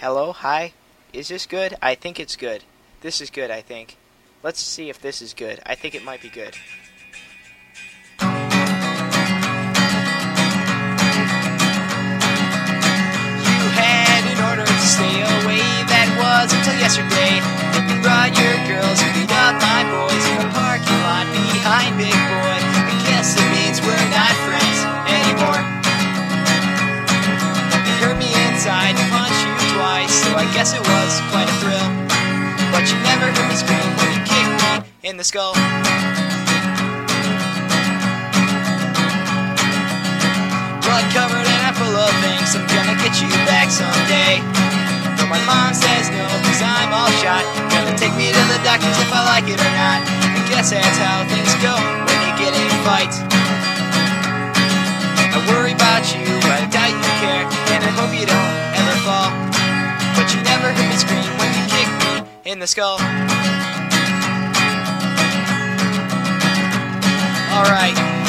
Hello, hi. Is this good? I think it's good. This is good, I think. Let's see if this is good. I think it might be good. You had an order to stay away, that was until yesterday. Then you brought your girls and beat up my boys in the parking lot behind Big Boy. I guess it means we're not friends anymore. You hurt me inside, punched you twice, so I guess it was quite a thrill. But you never heard me scream when you kicked me in the skull. Blood covered and I'm full of things, I'm gonna get you back someday. But my mom says no, cause I'm all shot. Gonna take me to the doctors if I like it or not. I guess that's how things go when you get in fights. I worry about you, I doubt you care, and I hope you don't ever fall. But you never heard me scream when you kicked me in the skull. Alright.